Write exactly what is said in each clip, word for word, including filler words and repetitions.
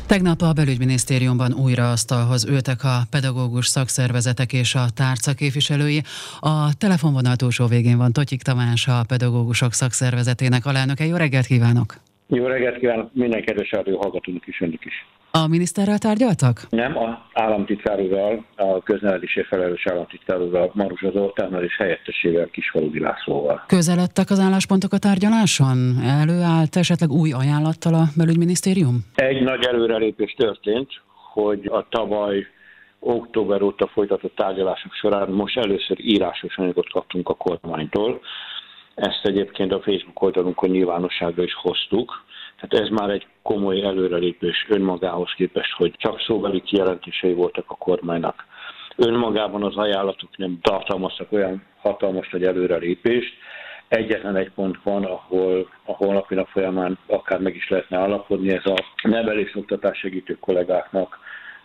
Tegnap a belügyminisztériumban újra asztalhoz ültek a pedagógus szakszervezetek és a tárca képviselői. A telefonvonal túlsó végén van Totyik Tamás, a pedagógusok szakszervezetének alelnöke. Jó reggelt kívánok! Jó reggelt kívánok minden kedves rádió hallgatónak is, önök is. A miniszterrel tárgyaltak? Nem, a államtitkár úrral, a köznevelésért felelős államtitkár úrral, Maruzsa Zoltánnal és helyettesével, Kisfaludy Lászlóval. Közeledtek az álláspontok a tárgyaláson? Előállt esetleg új ajánlattal a belügyminisztérium? Egy nagy előrelépés történt, hogy a tavaly október óta folytatott tárgyalások során most először írásos anyagot kaptunk a kormánytól. Ezt egyébként a Facebook oldalunkon nyilvánosságra is hoztuk. Tehát ez már egy komoly előrelépés önmagához képest, hogy csak szóbeli kijelentései voltak a kormánynak. Önmagában az ajánlatok nem tartalmaztak olyan hatalmas nagy előrelépést. Egyetlen egy pont van, ahol a holnapi nap folyamán akár meg is lehetne állapodni, ez a nevelés-oktatás segítő kollégáknak,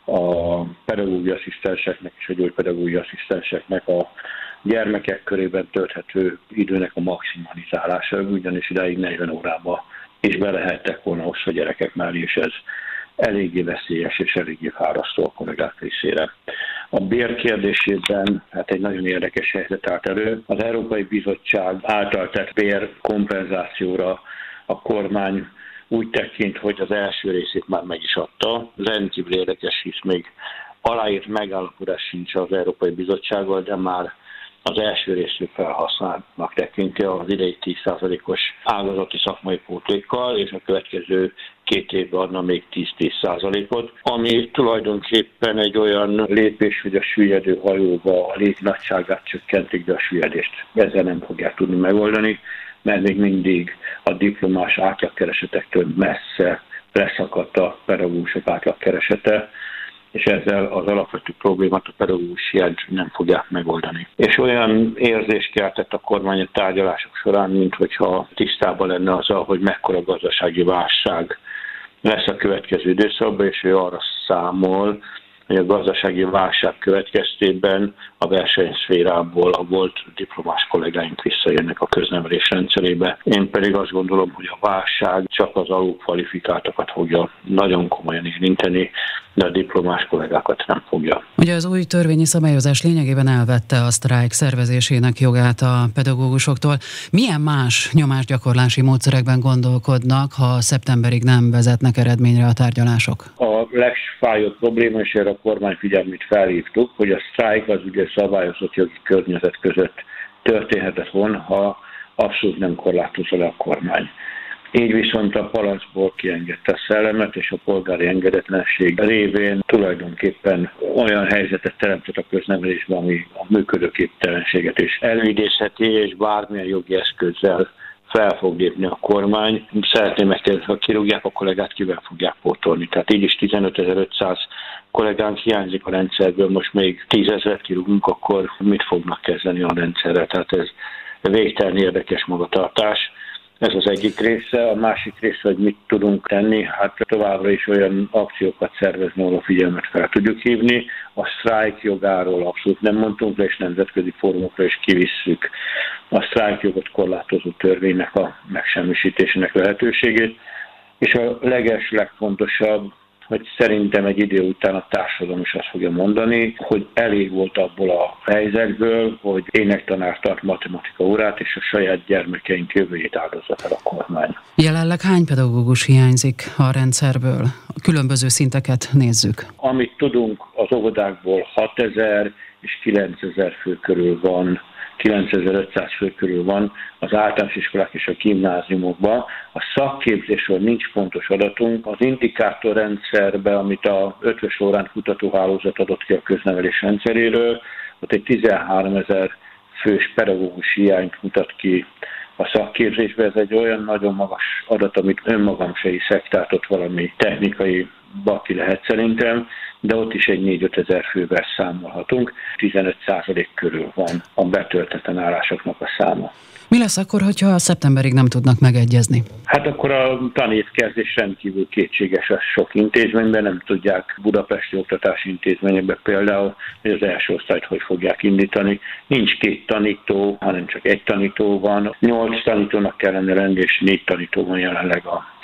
a pedagógiai asszisztenseknek és a gyógypedagógiai asszisztenseknek a gyermekek körében tölthető időnek a maximalizálása, ugyanis idáig negyven órába is be lehettek volna osztva a gyerekek mellé, és ez eléggé veszélyes és eléggé fárasztó a kollégák részére. A bér kérdésében hát egy nagyon érdekes helyzet állt elő. Az Európai Bizottság által tett bér kompenzációra a kormány úgy tekint, hogy az első részét már meg is adta. Rendkívül érdekes, hisz még aláírt megállapodás sincs az Európai Bizottsággal, de már az első részét felhasználtnak tekinti az idei tíz százalékos ágazati szakmai pótlékkal, és a következő két évben adna még tíz-tíz százalékot, ami tulajdonképpen egy olyan lépés, hogy a süllyedő hajóba a lég nagyságát csökkentik, de a süllyedést ezzel nem fogják tudni megoldani, mert még mindig a diplomás átlagkeresetektől messze leszakadt a pedagógusok átlagkeresete, és ezzel az alapvető problémát, a pedagógus hiányt nem fogják megoldani. És olyan érzést keltett a kormány a tárgyalások során, mint hogyha tisztában lenne azzal, hogy mekkora gazdasági válság lesz a következő időszakban, és ő arra számol, hogy a gazdasági válság következtében a versenyszférából a volt diplomás kollégáink visszajönnek a köznevelés rendszerébe. Én pedig azt gondolom, hogy a válság csak az alulkvalifikáltakat fogja nagyon komolyan érinteni, de a diplomás kollégákat nem fogja. Ugye az új törvényi szabályozás lényegében elvette a sztrájk szervezésének jogát a pedagógusoktól. Milyen más nyomásgyakorlási módszerekben gondolkodnak, ha szeptemberig nem vezetnek eredményre a tárgyalások? A legfájóbb probléma, és erre a kormány figyelmét felhívtuk, hogy a sztrájk az ugye szabályozott jogi környezet között történhetett volna, ha abszolút nem korlátozza le a kormány. Így viszont a palaszból kiengedte a szellemet, és a polgári engedetlenség révén tulajdonképpen olyan helyzetet teremtett a köznevelésben, ami a működőképtelenséget is előidézheti, és bármilyen jogi eszközzel fel fog lépni a kormány. Szeretném megkérdezni, ha kirúgják a kollégát, kivel fogják pótolni. Tehát így is tizenötezer-ötszáz kollégánk hiányzik a rendszerből, most még tízezret kirúgunk, akkor mit fognak kezdeni a rendszerrel? Tehát ez végtelen érdekes magatartás. Ez az egyik része. A másik része, hogy mit tudunk tenni, hát továbbra is olyan akciókat szervezni, ahol a figyelmet fel tudjuk hívni. A sztrájk jogáról abszolút nem mondtunk le, és nemzetközi fórumokra is kivisszük a sztrájk jogot korlátozó törvénynek a megsemmisítésének lehetőségét. És a leges, legfontosabb, hogy szerintem egy idő után a társadalom is azt fogja mondani, hogy elég volt abból a helyzetből, hogy énektanár tart matematika órát, és a saját gyermekeink jövőjét áldozza fel a kormány. Jelenleg hány pedagógus hiányzik a rendszerből? A különböző szinteket nézzük. Amit tudunk, az óvodákból hatezer és kilencezer fő körül van, kilencezer-ötszáz fő körül van az általános iskolák és a gimnáziumokban. A szakképzésről nincs pontos adatunk. Az indikátorrendszerben, amit a ötvös órán kutatóhálózat adott ki a köznevelés rendszeréről, ott egy tizenháromezer fős pedagógus hiányt mutat ki a szakképzésben. Ez egy olyan nagyon magas adat, amit önmagam se hiszek, tehát ott valami technikai baki lehet szerintem, de ott is egy négy-öt ezer fővel számolhatunk. tizenöt százalék körül van a betöltetlen állásoknak a száma. Mi lesz akkor, hogyha szeptemberig nem tudnak megegyezni? Hát akkor a tanévkezdés rendkívül kétséges a sok intézményben, nem tudják budapesti oktatási intézményekben például, hogy az első osztályt hogy fogják indítani. Nincs két tanító, hanem csak egy tanító van. Nyolc tanítónak kellene lenni, és négy tanító van jelenleg a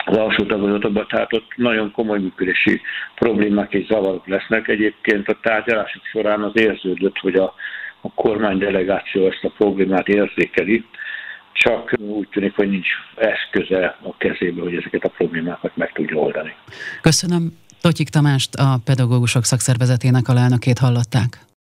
az alsó tagozatokban, tehát ott nagyon komoly működési problémák és zavarok lesznek. Egyébként a tárgyalások során az érződött, hogy a, a kormánydelegáció ezt a problémát érzékeli, csak úgy tűnik, hogy nincs eszköze a kezébe, hogy ezeket a problémákat meg tudja oldani. Köszönöm. Totyik Tamást, a Pedagógusok Szakszervezetének alelnökét hallották.